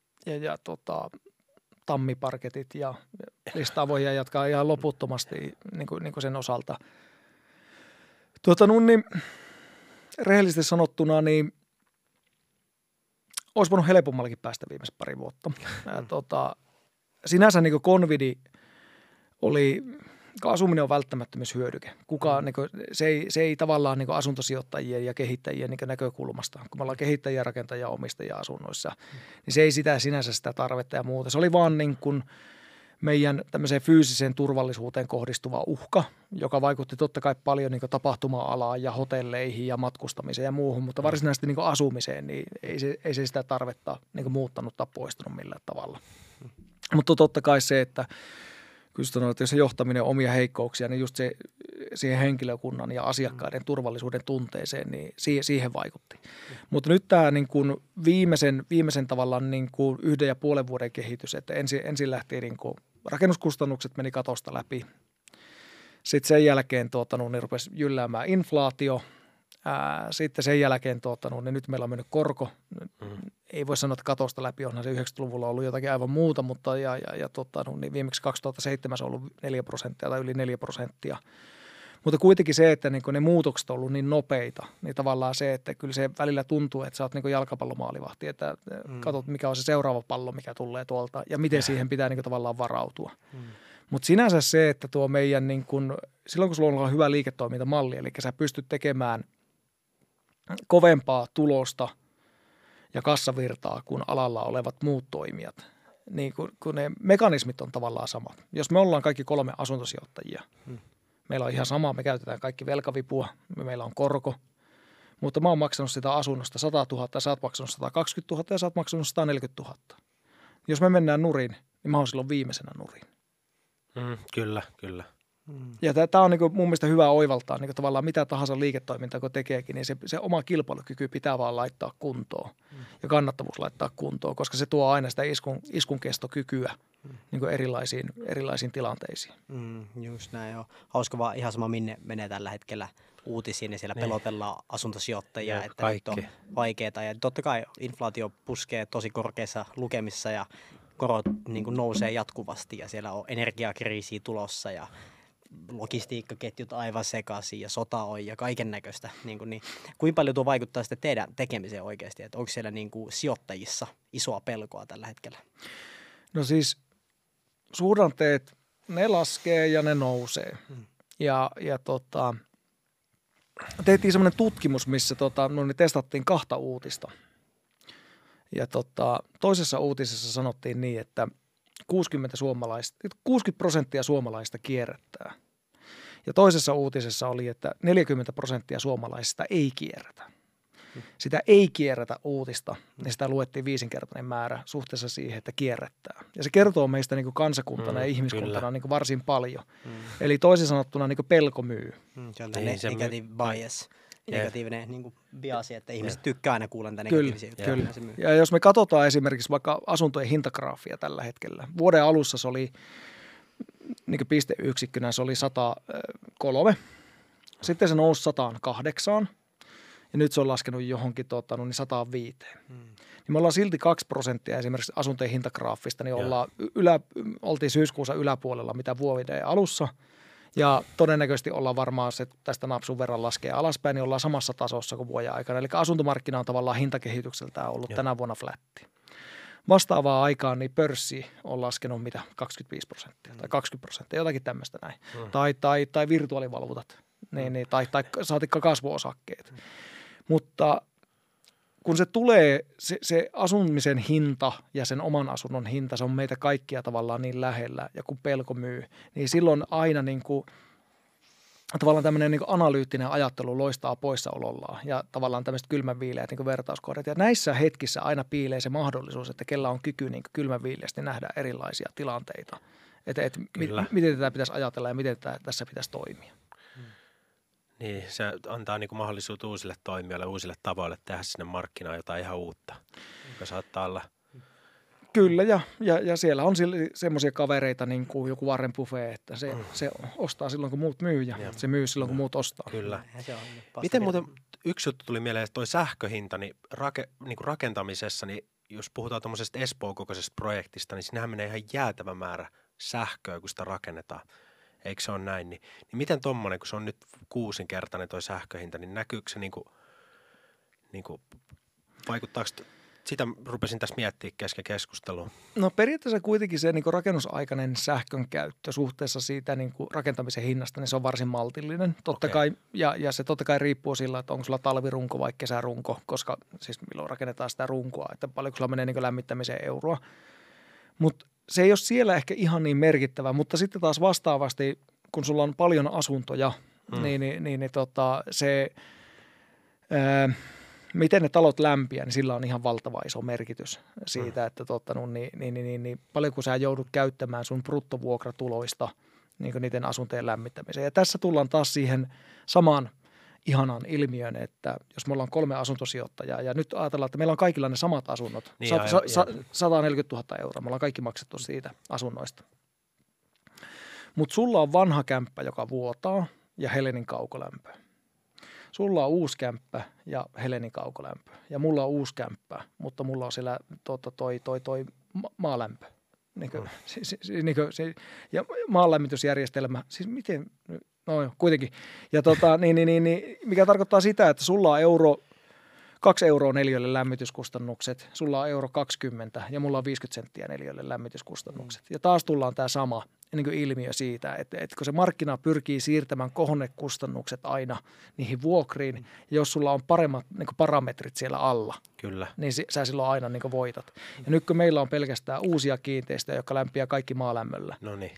tammiparketit ja listaa voi jatkaa ihan loputtomasti niin kuin sen osalta. Niin, rehellisesti sanottuna, niin olisi voinut helpommallakin päästä viimeiset pari vuotta. Sinänsä niin konvidi oli, asuminen on välttämättömyyshyödyke. Niin se ei tavallaan niin asuntosijoittajien ja kehittäjien niin näkökulmasta, kun me ollaan kehittäjiä, rakentajia, omistajia asunnoissa, niin se ei sinänsä sitä tarvetta ja muuta. Se oli vaan niin kuin meidän tämmöiseen fyysiseen turvallisuuteen kohdistuva uhka, joka vaikutti totta kai paljon niin tapahtuma-alaan ja hotelleihin ja matkustamiseen ja muuhun, mutta varsinaisesti niin asumiseen niin ei se sitä tarvetta niin muuttanut tai poistunut millään tavalla. Mutta totta kai se, että kyllä sanoin, että jos se johtaminen on omia heikkouksia, niin just se siihen henkilökunnan ja asiakkaiden turvallisuuden tunteeseen, niin siihen vaikutti. Mutta nyt tämä niin kuin viimeisen tavallaan niin kuin 1,5 vuoden kehitys, että ensin lähti niin kuin rakennuskustannukset meni katosta läpi. Sitten sen jälkeen niin rupesi jylläämään inflaatio Sitten sen jälkeen niin nyt meillä on mennyt korko. Ei voi sanoa, että katosta läpi, onhan se 90-luvulla ollut jotakin aivan muuta, mutta niin viimeksi 2007 se on ollut 4% tai yli 4%. Mutta kuitenkin se, että niin ne muutokset on ollut niin nopeita, niin tavallaan se, että kyllä se välillä tuntuu, että sä oot niin jalkapallomaalivahti, että katsot, mikä on se seuraava pallo, mikä tulee tuolta ja miten siihen pitää niin tavallaan varautua. Mutta sinänsä se, että tuo meidän, niin kun, silloin kun sulla on hyvä liiketoimintamalli, eli sä pystyt tekemään kovempaa tulosta ja kassavirtaa kuin alalla olevat muut toimijat, niin kun ne mekanismit on tavallaan samat. Jos me ollaan kaikki 3 asuntosijoittajia, meillä on ihan sama, me käytetään kaikki velkavipua, meillä on korko, mutta mä oon maksanut sitä asunnosta 100 000, sä oot maksanut 120 000 ja sä oot maksanut 140 000. Jos me mennään nurin, niin mä oon silloin viimeisenä nurin. Kyllä. Ja tämä on niin mun mielestä hyvä oivaltaa niin tavallaan mitä tahansa liiketoimintaa, kun tekeekin, niin se oma kilpailukyky pitää vaan laittaa kuntoon ja kannattavuus laittaa kuntoon, koska se tuo aina sitä iskunkestokykyä niin erilaisiin tilanteisiin. Just näin, joo. Hauska vaan ihan sama, minne menee tällä hetkellä uutisiin ja siellä pelotellaan asuntosijoittajia, että kaikki. Nyt on vaikeaa. Ja totta kai inflaatio puskee tosi korkeissa lukemissa ja korot niin kuin nousee jatkuvasti ja siellä on energiakriisiä tulossa ja logistiikkaketjut aivan sekaisin ja sota on ja kaiken näköistä. Niin, kuinka paljon tuo vaikuttaa sitten teidän tekemiseen oikeasti? Että onko siellä niin kuin sijoittajissa isoa pelkoa tällä hetkellä? No siis suhdanteet, ne laskee ja ne nousee. Ja tehtiin semmoinen tutkimus, missä testattiin 2 uutista. Ja toisessa uutisessa sanottiin niin, että 60% suomalaisista kierrättää. Ja toisessa uutisessa oli, että 40% suomalaisista ei kierrätä. Sitä ei kierrätä uutista, niin sitä luettiin 5-kertainen määrä suhteessa siihen, että kierrättää. Ja se kertoo meistä niin kuin kansakuntana ja ihmiskuntana niin kuin varsin paljon. Eli toisin sanottuna niin kuin pelko myy. Se on negative bias. Negatiivinen niin kuin biasi, että ihmiset tykkää aina kuulla näitä negatiivisia juttuja. Kyllä. Ja jos me katsotaan esimerkiksi vaikka asuntojen hintagraafia tällä hetkellä. Vuoden alussa se oli niin kuin pisteyksikkönä se oli 103. Sitten se nousi 108 ja nyt se on laskenut johonkin 105. Niin me ollaan silti 2% esimerkiksi asuntojen hintagraafista, niin oltiin syyskuussa yläpuolella mitä vuoden alussa. Ja todennäköisesti ollaan varmaan se tästä napsun verran laskee alaspäin, niin ollaan samassa tasossa kuin vuoden aikana. Eli asuntomarkkina on tavallaan hintakehitykseltään ollut tänä vuonna flätti. Vastaavaa aikaan niin pörssi on laskenut 25% tai 20%, jotakin tämmöistä näin. Tai virtuaalivaluutat tai saatikka kasvuosakkeet. Mutta kun se tulee, se asumisen hinta ja sen oman asunnon hinta, se on meitä kaikkia tavallaan niin lähellä ja kun pelko myy, niin silloin aina niin kuin, tavallaan tämmöinen niin kuin analyyttinen ajattelu loistaa poissaolollaan ja tavallaan tämmöiset kylmänviileät niin kuin vertauskohdat. Ja näissä hetkissä aina piilee se mahdollisuus, että kellä on kyky niin kuin kylmänviileästi nähdä erilaisia tilanteita. Että miten tätä pitäisi ajatella ja miten tässä pitäisi toimia. Niin, se antaa niin kuin mahdollisuutta uusille toimijoille, uusille tavoille tehdä sinne markkinaan jotain ihan uutta, joka saattaa olla. Kyllä, ja siellä on semmoisia kavereita niin kuin joku Warren Buffett, että se ostaa silloin, kun muut myy ja se myy silloin, kun muut ostaa. Kyllä. Miten muuten, yksi juttu tuli mieleen, että toi sähköhinta, niin kuin rakentamisessa, niin jos puhutaan tuommoisesta Espoo-kokoisesta projektista, niin sinnehän menee ihan jäätävä määrä sähköä, kun sitä rakennetaan. Eikö se ole näin? Niin miten tommonen, kun se on nyt 6-kertainen toi sähköhinta, niin näkyykö se niinku vaikuttaako, sitä rupesin tässä miettimään kesken keskustelua. No periaatteessa kuitenkin se niin rakennusaikainen sähkön käyttö suhteessa siitä niin rakentamisen hinnasta, niin se on varsin maltillinen. Totta kai, ja se totta kai riippuu sillä, että onko sulla talvirunko vai kesärunko, koska siis milloin rakennetaan sitä runkoa, että paljonko sulla menee niin lämmittämiseen euroa. Mutta se ei ole siellä ehkä ihan niin merkittävä, mutta sitten taas vastaavasti, kun sulla on paljon asuntoja, miten ne talot lämpiää, niin sillä on ihan valtava iso merkitys siitä, että paljonko sä joudut käyttämään sun bruttovuokratuloista niin niiden asuntojen lämmittämiseen. Ja tässä tullaan taas siihen samaan ihanan ilmiön, että jos me ollaan 3 asuntosijoittajaa ja nyt ajatellaan, että meillä on kaikilla ne samat asunnot, niin 140 000 euroa, me ollaan kaikki maksettu siitä asunnoista. Mutta sulla on vanha kämppä, joka vuotaa ja Helenin kaukolämpö. sulla on uusi kämppä ja Helenin kaukolämpö. Ja mulla on uusi kämppä, mutta mulla on siellä toi maalämpö. Ja maanlämmitysjärjestelmä, siis miten, no joo, kuitenkin. Ja mikä tarkoittaa sitä, että sulla on 2 euroa neliölle lämmityskustannukset, sulla on 1,20 ja mulla on 50 senttiä neliölle lämmityskustannukset. Ja taas tullaan tämä sama niin kuin ilmiö siitä, että kun se markkina pyrkii siirtämään kohonnekustannukset aina niihin vuokriin, ja jos sulla on paremmat niin kuin parametrit siellä alla, Kyllä. niin sä silloin aina niin kuin voitat. Ja nyt kun meillä on pelkästään uusia kiinteistöjä, jotka lämpiää kaikki maalämmöllä,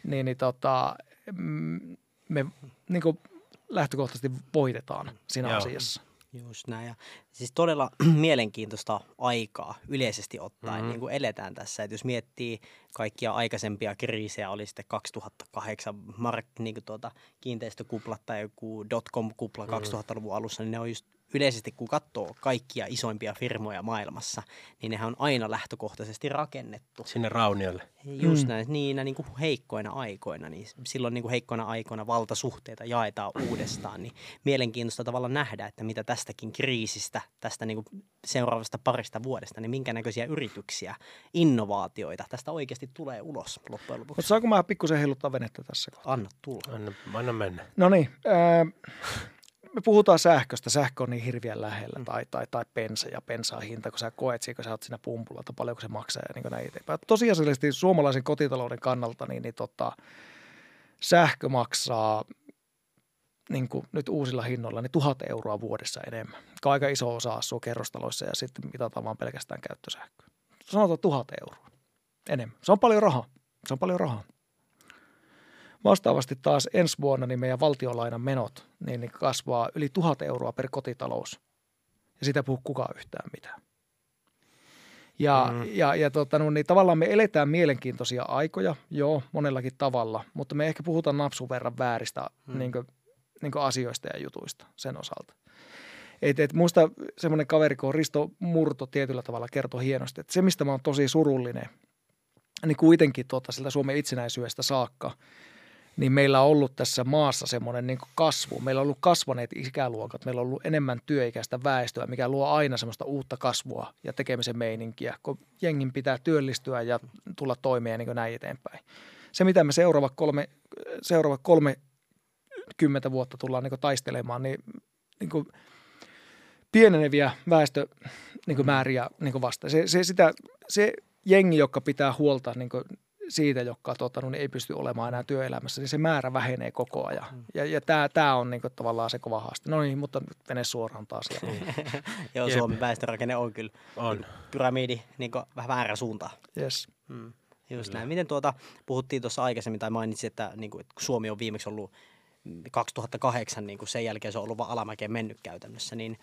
me niin kuin lähtökohtaisesti voitetaan siinä asiassa. Just näin. Ja siis todella mielenkiintoista aikaa yleisesti ottaen niin kuin eletään tässä. Että jos miettii kaikkia aikaisempia kriisejä, oli sitten 2008 niin kuin kiinteistökuplat tai joku dotcom-kupla 2000-luvun alussa, niin ne on just yleisesti, kun katsoo kaikkia isoimpia firmoja maailmassa, niin nehän on aina lähtökohtaisesti rakennettu. Sinne rauniolle. Just näin, niin kuin heikkoina aikoina, niin silloin niin kuin heikkoina aikoina valtasuhteita jaetaan uudestaan, niin mielenkiintoista tavalla nähdä, että mitä tästäkin kriisistä, tästä niin kuin seuraavasta parista vuodesta, niin minkä näköisiä yrityksiä, innovaatioita tästä oikeasti tulee ulos loppujen lopuksi. Mutta saanko mä pikkusen heiluttaa venettä tässä kohtaa? Anna tulla. Anna mennä. No niin, me puhutaan sähköstä. Sähkö on niin hirveän lähellä tai bensa ja bensan hinta, kun sä koet siinä, kun sä oot siinä pumpulla, että paljonko se maksaa ja niin näin eteenpäin. Tosiasiallisesti suomalaisen kotitalouden kannalta sähkö maksaa niin kuin nyt uusilla hinnoilla niin 1 000 euroa vuodessa enemmän. Aika iso osa asuu kerrostaloissa ja sitten mitataan vaan pelkästään käyttösähköä. Sanotaan 1 000 euroa enemmän. Se on paljon rahaa. Vastaavasti taas ensi vuonna niin meidän valtiolainan menot niin kasvaa yli 1 000 euroa per kotitalous. Ja sitä puhuu kukaan yhtään mitään. Niin tavallaan me eletään mielenkiintoisia aikoja, joo, monellakin tavalla, mutta me ehkä puhutaan napsun verran vääristä niin kuin asioista ja jutuista sen osalta. Muista semmoinen kaveri, kun Risto Murto tietyllä tavalla kertoi hienosti, että se, mistä mä oon tosi surullinen, niin kuitenkin siltä Suomen itsenäisyydestä saakka, niin meillä on ollut tässä maassa semmoinen niin kuin kasvu. Meillä on ollut kasvaneet ikäluokat, meillä on ollut enemmän työikäistä väestöä, mikä luo aina semmoista uutta kasvua ja tekemisen meininkiä, kun jengin pitää työllistyä ja tulla toimeen ja niin kuin näin eteenpäin. Se, mitä me seuraavat 30 vuotta tullaan niin kuin taistelemaan, niin kuin pieneneviä väestömääriä niin vastaan. Se jengi, joka pitää huolta niin kuin siitä, joka niin ei pysty olemaan enää työelämässä, niin se määrä vähenee koko ajan. Ja tämä on niin kuin tavallaan se kova haaste. No niin, mutta nyt mene suoraan taas. Joo, Suomen väestörakenne on kyllä pyramidi niin kuin vähän väärä suuntaan. Yes. Just näin. Miten puhuttiin tuossa aikaisemmin tai mainitsin, että, niin kuin, että kun Suomi on viimeksi ollut 2008, niin kuin sen jälkeen se on ollut vaan alamäkeen mennyt käytännössä, niin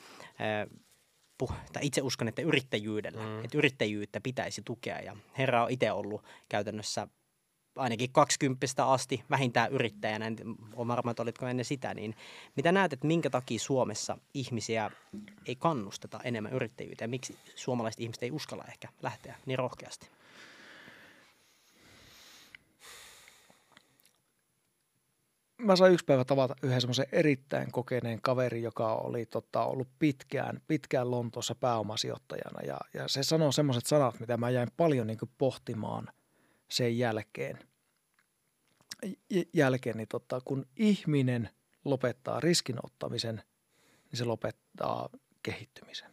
itse uskon, että yrittäjyydellä, että yrittäjyyttä pitäisi tukea ja herra on itse ollut käytännössä ainakin 20 asti vähintään yrittäjänä, en ole varma, että olitko ennen sitä, niin mitä näet, että minkä takia Suomessa ihmisiä ei kannusteta enemmän yrittäjyyteen ja miksi suomalaiset ihmiset ei uskalla ehkä lähteä niin rohkeasti? Mä sain yksi päivä tavata yhden semmoisen erittäin kokeneen kaverin, joka oli ollut pitkään Lontoossa pääomasijoittajana. Ja se sanoi semmoiset sanat, mitä mä jäin paljon niin kuin pohtimaan sen jälkeen. Niin kun ihminen lopettaa riskinottamisen, niin se lopettaa kehittymisen.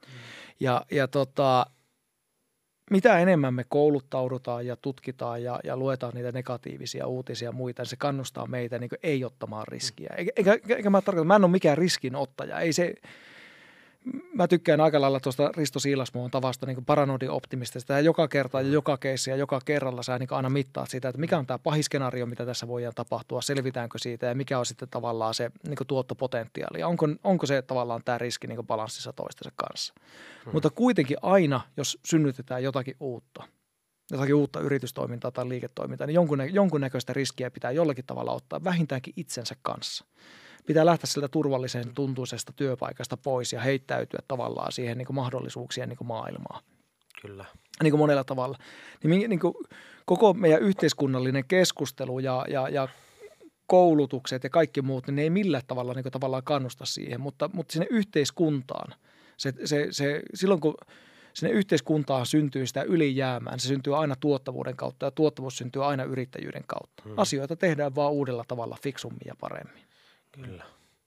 Mitä enemmän me kouluttaudutaan ja tutkitaan ja luetaan niitä negatiivisia uutisia ja muita, niin se kannustaa meitä niin kuin ei ottamaan riskiä. Eikä mä tarkoita, mä en ole mikään riskinottaja. Mä tykkään aika lailla tuosta Risto Siilasmuun tavasta niin paranoidin optimistista. Ja joka kerta ja joka keissi ja joka kerralla sä niin aina mittaat sitä, että mikä on tämä pahin skenaario, mitä tässä voidaan tapahtua, selvitäänkö siitä ja mikä on sitten tavallaan se niin tuottopotentiaali. Ja onko se tavallaan tämä riski niin balanssissa toistensa kanssa. Mutta kuitenkin aina, jos synnytetään jotakin uutta yritystoimintaa tai liiketoimintaa, niin jonkunnäköistä riskiä pitää jollakin tavalla ottaa vähintäänkin itsensä kanssa. Pitää lähteä sieltä turvallisen tuntuisesta työpaikasta pois ja heittäytyä tavallaan siihen niin kuin mahdollisuuksien niin kuin maailmaan. Kyllä. Niin kuin monella tavalla. Niin kuin koko meidän yhteiskunnallinen keskustelu ja koulutukset ja kaikki muut, niin ne ei millään tavalla niin kuin tavallaan kannusta siihen, mutta sinne yhteiskuntaan, silloin kun sinne yhteiskuntaan syntyy sitä ylijäämää, se syntyy aina tuottavuuden kautta ja tuottavuus syntyy aina yrittäjyyden kautta. Asioita tehdään vaan uudella tavalla, fiksummin ja paremmin. Kyllä.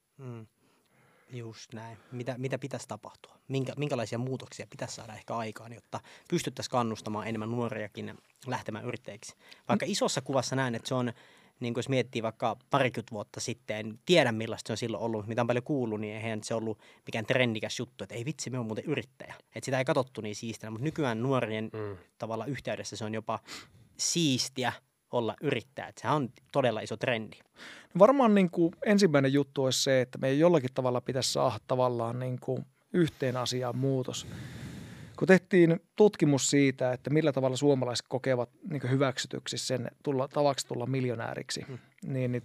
Just näin. Mitä pitäisi tapahtua? Minkälaisia muutoksia pitäisi saada ehkä aikaan, jotta pystyttäisiin kannustamaan enemmän nuoriakin lähtemään yrittäjiksi? Vaikka isossa kuvassa näen, että se on, niin kuin jos miettii vaikka parikymmentä vuotta sitten, en tiedä millaista se on silloin ollut, mitä on paljon kuullut, niin eihän se ollut mikään trendikäs juttu, että ei vitsi, me on muuten yrittäjä. Että sitä ei katsottu niin siistinä, mutta nykyään nuorien tavalla yhteydessä se on jopa siistiä olla yrittäjä. Että sehän on todella iso trendi. Varmaan niin kuin ensimmäinen juttu olisi se, että me jollakin tavalla pitäisi saada tavallaan niin kuin yhteen asiaan muutos. Kun tehtiin tutkimus siitä, että millä tavalla suomalaiset kokevat niin kuin hyväksytyksi sen tavaksi tulla miljonääriksi, niin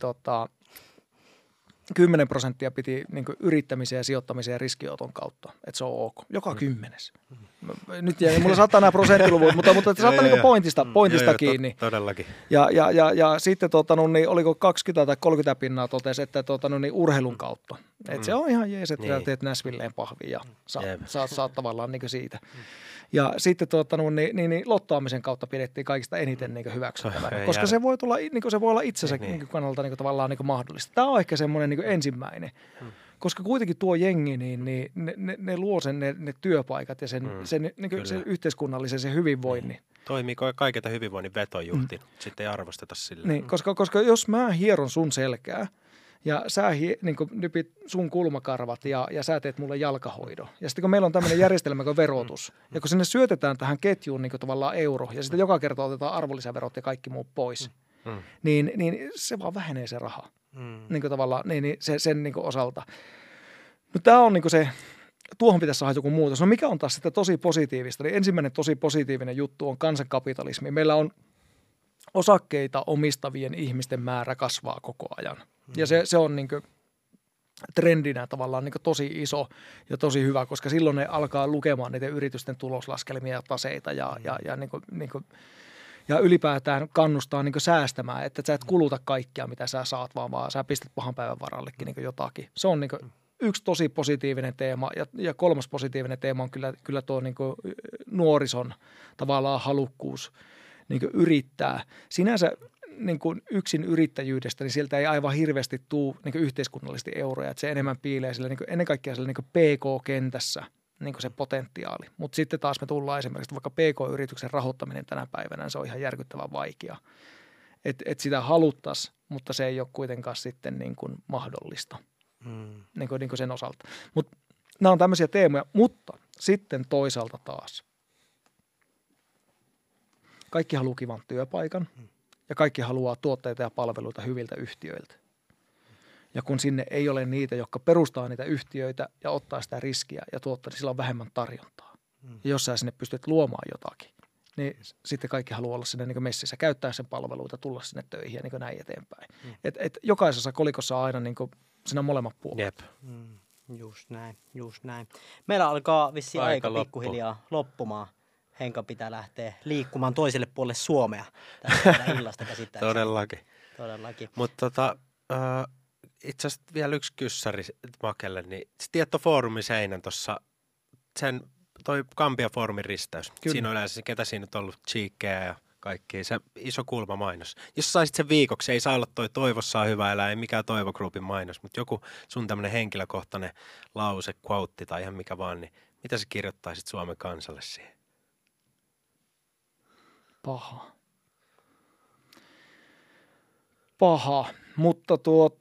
10% piti niin kuin yrittämisen ja sijoittamisen ja riskioton kautta, että se on ok. Joka 10. Nyt mulla saattaa nämä prosenttiluvut, mutta saattaa niin pointista kiinni. Todellakin. Ja sitten niin oliko 20 tai 30 pinnaa totesi, että niin urheilun kautta. Että se on ihan jees, että niin. Teet Näsvilleen pahvia ja saat tavallaan niin siitä. Ja sitten niin lottoamisen kautta pidettiin kaikista eniten niin hyväksyttävänä, koska se voi tulla, niin se voi olla itsensä niin kannalta niin tavallaan niin mahdollista. Tämä on ehkä semmoinen niin ensimmäinen, koska kuitenkin tuo jengi, niin ne luo sen ne työpaikat ja sen yhteiskunnallisen sen hyvinvoinnin. Toimii kaiketa hyvinvoinnin vetojuhti, sitten ei arvosteta sillä. Niin, koska jos mä hieron sun selkää, ja sä niin nypit sun kulmakarvat ja sä teet mulle jalkahoidon. Ja sitten kun meillä on tämmöinen järjestelmä kuin verotus, ja kun sinne syötetään tähän ketjuun niin tavallaan euro, ja sitten joka kerta otetaan arvonlisäverot ja kaikki muu pois, niin se vaan vähenee se raha. Niin tavallaan sen niin osalta. No tämä on niin se, tuohon pitäisi saada joku muutos. No mikä on taas sitten tosi positiivista? Eli ensimmäinen tosi positiivinen juttu on kansankapitalismi. Meillä on osakkeita omistavien ihmisten määrä kasvaa koko ajan. Ja se on niin kuin trendinä tavallaan niin kuin tosi iso ja tosi hyvä, koska silloin ne alkaa lukemaan niiden yritysten tuloslaskelmia ja taseita ja ylipäätään kannustaa niin kuin säästämään, että sä et kuluta kaikkia, mitä sä saat, vaan sä pistät pahan päivän varallekin niin kuin jotakin. Se on niin kuin yksi tosi positiivinen teema ja kolmas positiivinen teema on kyllä tuo niin kuin nuorison tavallaan halukkuus niin kuin yrittää. Sinänsä niin kuin yksin yrittäjyydestä, niin sieltä ei aivan hirveästi tule niin kuin yhteiskunnallisesti euroja. Että se enemmän piilee sillä, niin kuin, ennen kaikkea sillä niin kuin PK-kentässä niin kuin se potentiaali. Mutta sitten taas me tullaan esimerkiksi vaikka PK-yrityksen rahoittaminen tänä päivänä, niin se on ihan järkyttävän vaikea. Et sitä haluttaisiin, mutta se ei ole kuitenkaan sitten niin kuin mahdollista niin kuin sen osalta. Mutta nämä on tämmöisiä teemoja, mutta sitten toisaalta taas. Kaikki haluaa kivan työpaikan. Ja kaikki haluaa tuotteita ja palveluita hyviltä yhtiöiltä. Ja kun sinne ei ole niitä, jotka perustaa niitä yhtiöitä ja ottaa sitä riskiä ja tuottaa, niin sillä on vähemmän tarjontaa. Ja jos sä sinne pystyt luomaan jotakin, niin sitten kaikki haluaa olla sinne niin messissä, käyttää sen palveluita, tulla sinne töihin ja niin näin eteenpäin. Et jokaisessa kolikossa on aina niin siinä on molemmat puolet. Jep. Just näin. Meillä alkaa vissiin aika pikkuhiljaa loppumaan. Henka pitää lähteä liikkumaan toiselle puolelle Suomea tästä illasta käsittääkseni. Todellakin. Mutta itse asiassa vielä yksi kyssäri Makelle, niin Tietofoorumin seinän tuossa, toi Kampia-foorumin risteys. Kyllä. Siinä on yleensä, ketä siinä on ollut chiikkejä ja kaikki, se iso kulmamainos. Jos saisit sen viikoksi, ei saa olla toi Toivossa on hyvä elää, ei mikään Toivo-groupin mainos, mutta joku sun tämmöinen henkilökohtainen lause, quote tai ihan mikä vaan, niin mitä sä kirjoittaisit Suomen kansalle siihen? Paha, mutta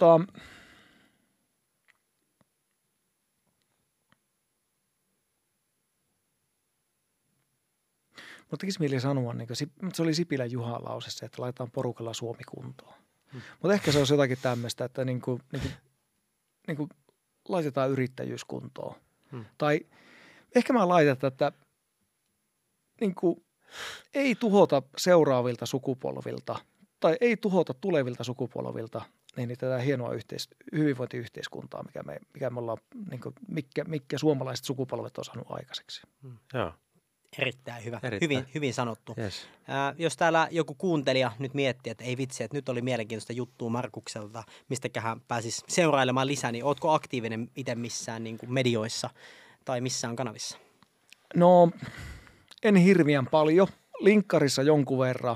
mutta tekisi mieli sanoa, niin se oli Sipilän Juhan lausessa, että laitetaan porukalla Suomi kuntoon. Mutta ehkä se on jotakin tämmöistä, että niin kuin laitetaan yrittäjyys kuntoon. Tai ehkä mä laitan, että niin kuin ei tuhota seuraavilta sukupolvilta tai ei tuhota tulevilta sukupolvilta niin tätä hienoa hyvinvointiyhteiskuntaa, mikä me ollaan, niin kuin, mikä suomalaiset sukupolvet on saanut aikaiseksi. Joo. Erittäin hyvä. Erittäin. Hyvin sanottu. Yes. Jos täällä joku kuuntelija nyt miettii, että ei vitsi, että nyt oli mielenkiintoista juttua Markukselta, mistäköhän pääsisi seurailemaan lisää, niin ootko aktiivinen itse missään niin kuin medioissa tai missään kanavissa? No, en hirveän paljon. Linkkarissa jonkun verran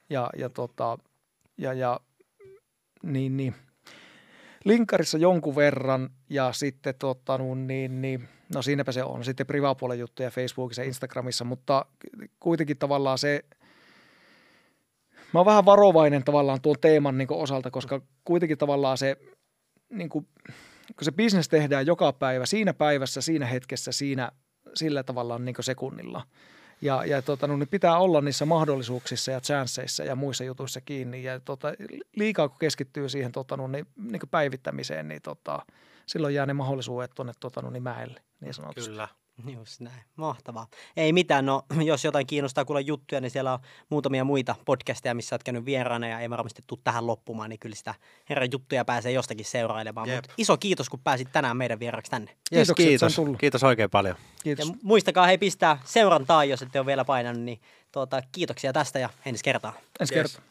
Linkkarissa jonkun verran ja sitten no siinäpä se on. Sitten privapuolen juttuja Facebookissa ja Instagramissa, mutta kuitenkin tavallaan mä oon vähän varovainen tavallaan tuon teeman niin kuin osalta, koska kuitenkin tavallaan se, niin kuin, kun se business tehdään joka päivä, siinä päivässä, siinä hetkessä, sillä tavallaan niin kuin sekunnilla. Ja niin pitää olla niissä mahdollisuuksissa ja chanceissa ja muissa jutuissa kiinni. Ja liikaa kun keskittyy siihen niin kuin päivittämiseen, niin silloin jää ne mahdollisuudet tuonne mäelle, niin sanotusti. Kyllä. Just näin. Mahtavaa. Ei mitään, no jos jotain kiinnostaa kuulla juttuja, niin siellä on muutamia muita podcasteja, missä olet käynyt vieraana ja ei varmasti tule tähän loppumaan, niin kyllä sitä herran juttuja pääsee jostakin seurailemaan. Mut iso kiitos, kun pääsit tänään meidän vieraksi tänne. Yes, kiitos. Kiitos oikein paljon. Kiitos. Ja muistakaa pistää seurantaa, jos ette ole vielä painanut, niin kiitoksia tästä ja ensi kertaa. Ensi kertaa.